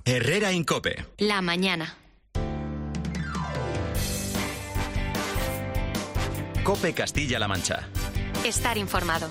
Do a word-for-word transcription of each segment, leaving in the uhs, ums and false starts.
Herrera Incope. La mañana. Cope Castilla-La Mancha. Estar informado.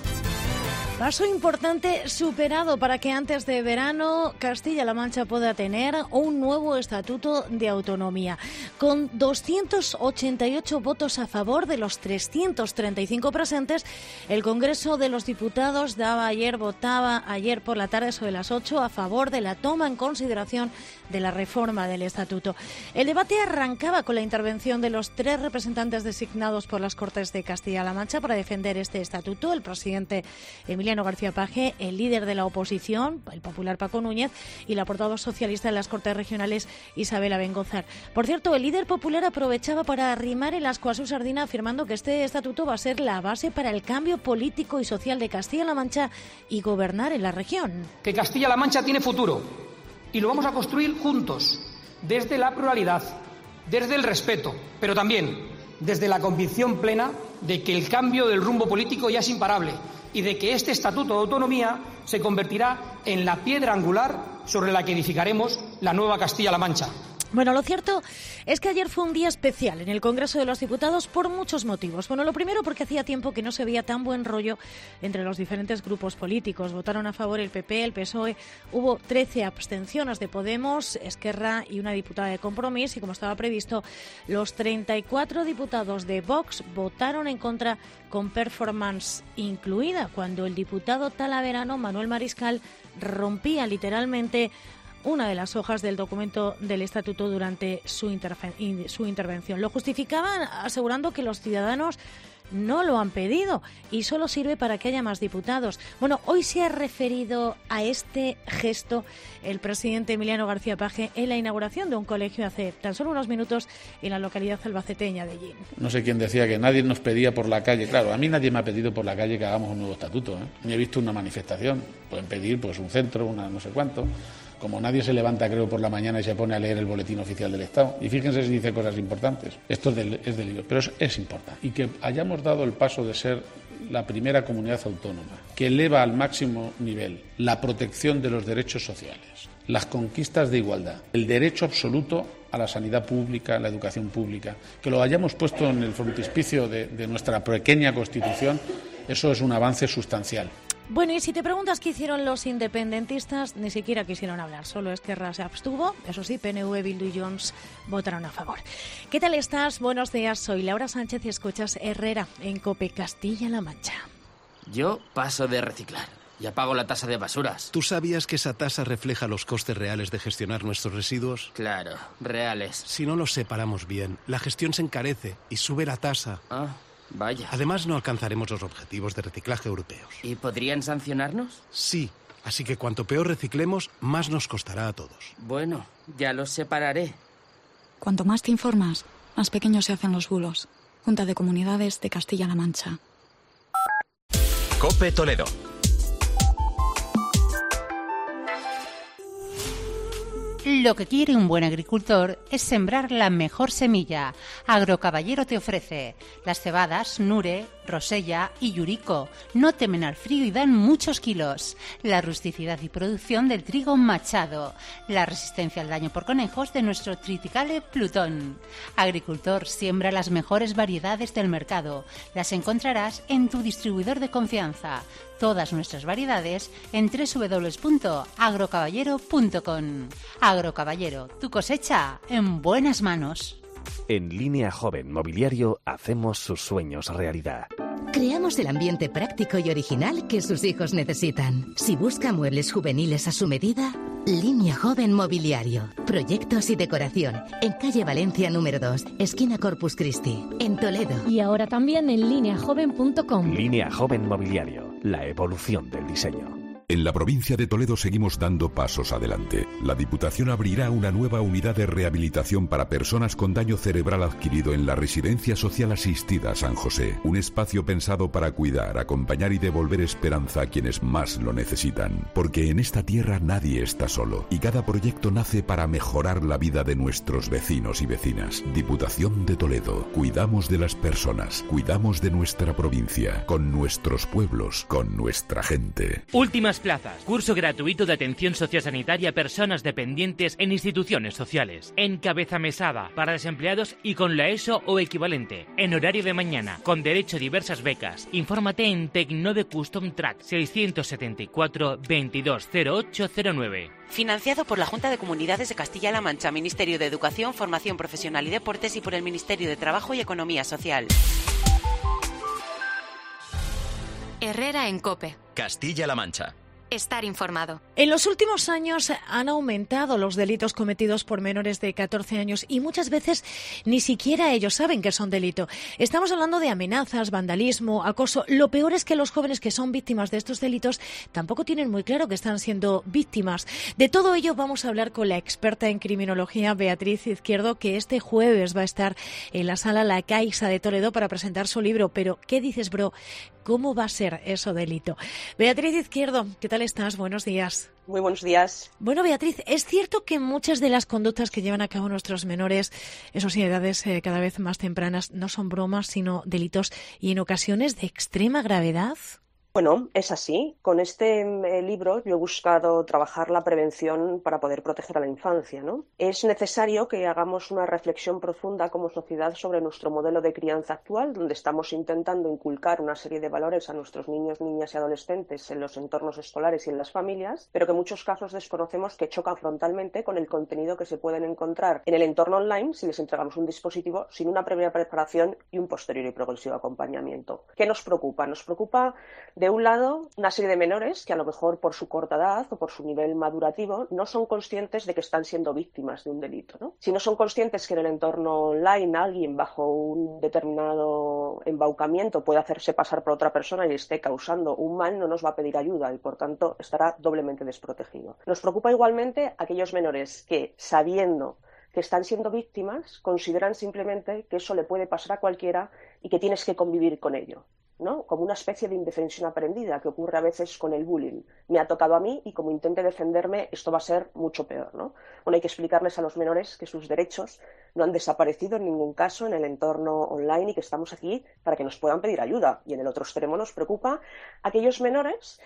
Paso importante superado para que antes de verano Castilla-La Mancha pueda tener un nuevo estatuto de autonomía. Con doscientos ochenta y ocho votos a favor de los trescientos treinta y cinco presentes, el Congreso de los Diputados daba ayer, votaba ayer por la tarde sobre las ocho a favor de la toma en consideración de la reforma del estatuto. El debate arrancaba con la intervención de los tres representantes designados por las Cortes de Castilla-La Mancha para defender este estatuto: el presidente Emiliano Emiliano García Paje, el líder de la oposición, el popular Paco Núñez, y la portavoz socialista de las Cortes Regionales, Isabel Abengozar. Por cierto, el líder popular aprovechaba para arrimar el ascua a su sardina, afirmando que este estatuto va a ser la base para el cambio político y social de Castilla-La Mancha y gobernar en la región. Que Castilla-La Mancha tiene futuro y lo vamos a construir juntos, desde la pluralidad, desde el respeto, pero también desde la convicción plena de que el cambio del rumbo político ya es imparable y de que este Estatuto de Autonomía se convertirá en la piedra angular sobre la que edificaremos la nueva Castilla-La Mancha. Bueno, lo cierto es que ayer fue un día especial en el Congreso de los Diputados por muchos motivos. Bueno, lo primero porque hacía tiempo que no se veía tan buen rollo entre los diferentes grupos políticos. Votaron a favor el P P, el P S O E, hubo trece abstenciones de Podemos, Esquerra y una diputada de Compromís, y como estaba previsto, los treinta y cuatro diputados de Vox votaron en contra, con performance incluida, cuando el diputado talaverano Manuel Mariscal rompía literalmente una de las hojas del documento del estatuto durante su, interfe- su intervención. Lo justificaban asegurando que los ciudadanos no lo han pedido y solo sirve para que haya más diputados. Bueno, hoy se ha referido a este gesto el presidente Emiliano García Paje en la inauguración de un colegio hace tan solo unos minutos en la localidad albaceteña de Llín. No sé quién decía que nadie nos pedía por la calle. Claro, a mí nadie me ha pedido por la calle que hagamos un nuevo estatuto, ¿eh? Ni he visto una manifestación. Pueden pedir pues un centro, una no sé cuánto. Como nadie se levanta, creo, por la mañana y se pone a leer el boletín oficial del Estado. Y fíjense si dice cosas importantes. Esto es del, es del libro, pero es, es importante. Y que hayamos dado el paso de ser la primera comunidad autónoma que eleva al máximo nivel la protección de los derechos sociales, las conquistas de igualdad, el derecho absoluto a la sanidad pública, a la educación pública, que lo hayamos puesto en el frontispicio de, de nuestra pequeña Constitución, eso es un avance sustancial. Bueno, y si te preguntas qué hicieron los independentistas, ni siquiera quisieron hablar, solo Esquerra se abstuvo. Eso sí, P N V, Bildu y Junts votaron a favor. ¿Qué tal estás? Buenos días, soy Laura Sánchez y escuchas Herrera en COPE Castilla-La Mancha. Yo paso de reciclar y apago la tasa de basuras. ¿Tú sabías que esa tasa refleja los costes reales de gestionar nuestros residuos? Claro, reales. Si no los separamos bien, la gestión se encarece y sube la tasa. Ah, vaya. Además, no alcanzaremos los objetivos de reciclaje europeos. ¿Y podrían sancionarnos? Sí, así que cuanto peor reciclemos, más nos costará a todos. Bueno, ya los separaré. Cuanto más te informas, más pequeños se hacen los bulos. Junta de Comunidades de Castilla-La Mancha. COPE Toledo. Lo que quiere un buen agricultor es sembrar la mejor semilla. Agrocaballero te ofrece las cebadas Nure, Rosella y Yurico. No temen al frío y dan muchos kilos. La rusticidad y producción del trigo Machado. La resistencia al daño por conejos de nuestro Triticale Plutón. Agricultor, siembra las mejores variedades del mercado. Las encontrarás en tu distribuidor de confianza. Todas nuestras variedades en doble u doble u doble u punto agrocaballero punto com. Agrocaballero, tu cosecha en buenas manos. En Línea Joven Mobiliario hacemos sus sueños realidad. Creamos el ambiente práctico y original que sus hijos necesitan. Si busca muebles juveniles a su medida, Línea Joven Mobiliario. Proyectos y decoración. En calle Valencia número dos, esquina Corpus Christi, en Toledo. Y ahora también en línea joven punto com. Línea Joven Mobiliario. La evolución del diseño. En la provincia de Toledo seguimos dando pasos adelante. La Diputación abrirá una nueva unidad de rehabilitación para personas con daño cerebral adquirido en la Residencia Social Asistida San José. Un espacio pensado para cuidar, acompañar y devolver esperanza a quienes más lo necesitan. Porque en esta tierra nadie está solo y cada proyecto nace para mejorar la vida de nuestros vecinos y vecinas. Diputación de Toledo. Cuidamos de las personas, cuidamos de nuestra provincia, con nuestros pueblos, con nuestra gente. Últimas doscientas plazas. Curso gratuito de atención sociosanitaria a personas dependientes en instituciones sociales. En Cabeza Mesada, para desempleados y con la ESO o equivalente. En horario de mañana, con derecho a diversas becas. Infórmate en Tecnove Custom Track seiscientos setenta y cuatro veintidós cero ocho cero nueve. Financiado por la Junta de Comunidades de Castilla-La Mancha, Ministerio de Educación, Formación Profesional y Deportes y por el Ministerio de Trabajo y Economía Social. Herrera en COPE. Castilla-La Mancha. Estar informado. En los últimos años han aumentado los delitos cometidos por menores de catorce años y muchas veces ni siquiera ellos saben que son delito. Estamos hablando de amenazas, vandalismo, acoso. Lo peor es que los jóvenes que son víctimas de estos delitos tampoco tienen muy claro que están siendo víctimas. De todo ello vamos a hablar con la experta en criminología Beatriz Izquierdo, que este jueves va a estar en la Sala La Caixa de Toledo para presentar su libro. Pero, ¿qué dices, bro? ¿Cómo va a ser eso delito? Beatriz Izquierdo, ¿qué tal estás? Buenos días. Muy buenos días. Bueno, Beatriz, ¿es cierto que muchas de las conductas que llevan a cabo nuestros menores, eso sí, edades eh, cada vez más tempranas, no son bromas, sino delitos y en ocasiones de extrema gravedad? Bueno, es así. Con este eh, libro yo he buscado trabajar la prevención para poder proteger a la infancia, ¿no? Es necesario que hagamos una reflexión profunda como sociedad sobre nuestro modelo de crianza actual, donde estamos intentando inculcar una serie de valores a nuestros niños, niñas y adolescentes en los entornos escolares y en las familias, pero que en muchos casos desconocemos que chocan frontalmente con el contenido que se pueden encontrar en el entorno online si les entregamos un dispositivo sin una previa preparación y un posterior y progresivo acompañamiento. ¿Qué nos preocupa? Nos preocupa de De un lado, una serie de menores que a lo mejor por su corta edad o por su nivel madurativo no son conscientes de que están siendo víctimas de un delito, ¿no? Si no son conscientes que en el entorno online alguien bajo un determinado embaucamiento puede hacerse pasar por otra persona y esté causando un mal, no nos va a pedir ayuda y por tanto estará doblemente desprotegido. Nos preocupa igualmente aquellos menores que, sabiendo que están siendo víctimas, consideran simplemente que eso le puede pasar a cualquiera y que tienes que convivir con ello, ¿no? Como una especie de indefensión aprendida que ocurre a veces con el bullying. Me ha tocado a mí y como intente defenderme esto va a ser mucho peor, ¿no? Bueno, hay que explicarles a los menores que sus derechos no han desaparecido en ningún caso en el entorno online y que estamos aquí para que nos puedan pedir ayuda. Y en el otro extremo nos preocupa aquellos menores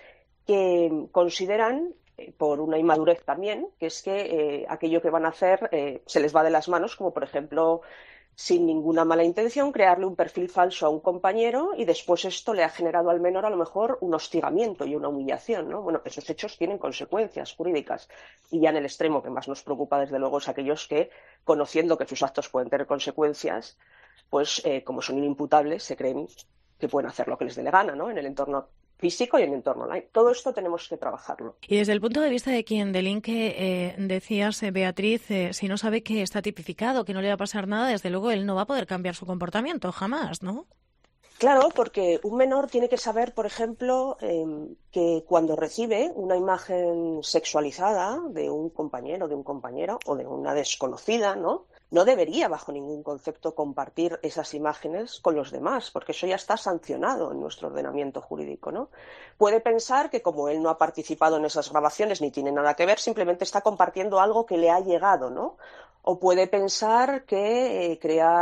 que consideran, eh, por una inmadurez también, que es que eh, aquello que van a hacer eh, se les va de las manos, como por ejemplo, sin ninguna mala intención, crearle un perfil falso a un compañero y después esto le ha generado al menor a lo mejor un hostigamiento y una humillación, ¿no? Bueno, esos hechos tienen consecuencias jurídicas y ya en el extremo que más nos preocupa desde luego es aquellos que, conociendo que sus actos pueden tener consecuencias, pues eh, como son inimputables, se creen que pueden hacer lo que les dé la gana, ¿no? En el entorno físico y en el entorno online. Todo esto tenemos que trabajarlo. Y desde el punto de vista de quien delinque, eh, decías, eh, Beatriz, eh, si no sabe que está tipificado, que no le va a pasar nada, desde luego él no va a poder cambiar su comportamiento, jamás, ¿no? Claro, porque un menor tiene que saber, por ejemplo, eh, que cuando recibe una imagen sexualizada de un compañero, de un compañero o de una desconocida, ¿no? No debería, bajo ningún concepto, compartir esas imágenes con los demás, porque eso ya está sancionado en nuestro ordenamiento jurídico, ¿no? Puede pensar que como él no ha participado en esas grabaciones ni tiene nada que ver, simplemente está compartiendo algo que le ha llegado, ¿no? O puede pensar que eh,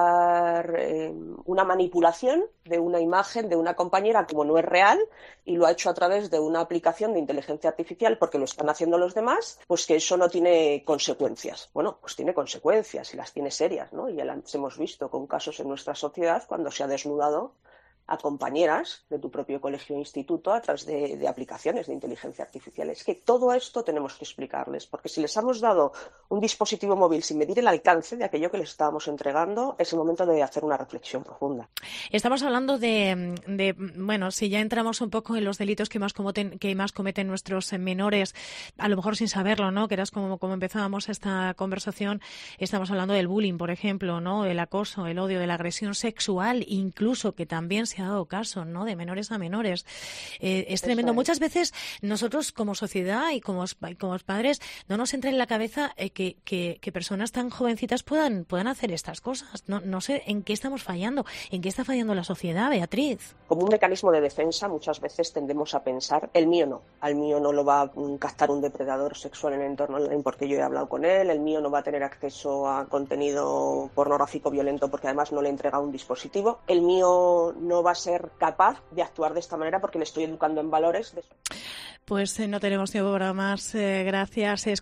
crear eh, una manipulación de una imagen de una compañera como no es real y lo ha hecho a través de una aplicación de inteligencia artificial porque lo están haciendo los demás, pues que eso no tiene consecuencias. Bueno, pues tiene consecuencias y las tiene serias, ¿no? Y ya las hemos visto con casos en nuestra sociedad cuando se ha desnudado a compañeras de tu propio colegio o instituto a través de, de aplicaciones de inteligencia artificial. Es que todo esto tenemos que explicarles, porque si les hemos dado un dispositivo móvil sin medir el alcance de aquello que les estábamos entregando, es el momento de hacer una reflexión profunda. Estamos hablando de, de bueno, si ya entramos un poco en los delitos que más cometen, que más cometen nuestros menores, a lo mejor sin saberlo, ¿no? Que eras como, como empezábamos esta conversación, estamos hablando del bullying, por ejemplo, ¿no? El acoso, el odio, de la agresión sexual, incluso que también se ha dado caso, ¿no? De menores a menores. Eh, es tremendo. Es. Muchas veces nosotros como sociedad y como, como padres no nos entra en la cabeza eh, que, que, que personas tan jovencitas puedan, puedan hacer estas cosas. No, no sé en qué estamos fallando, en qué está fallando la sociedad, Beatriz. Como un mecanismo de defensa muchas veces tendemos a pensar, el mío no, al mío no lo va a captar un depredador sexual en el entorno online porque yo he hablado con él, el mío no va a tener acceso a contenido pornográfico violento porque además no le he entregado un dispositivo, el mío no no va a ser capaz de actuar de esta manera porque le estoy educando en valores. Pues eh, no tenemos tiempo para más. Eh, gracias.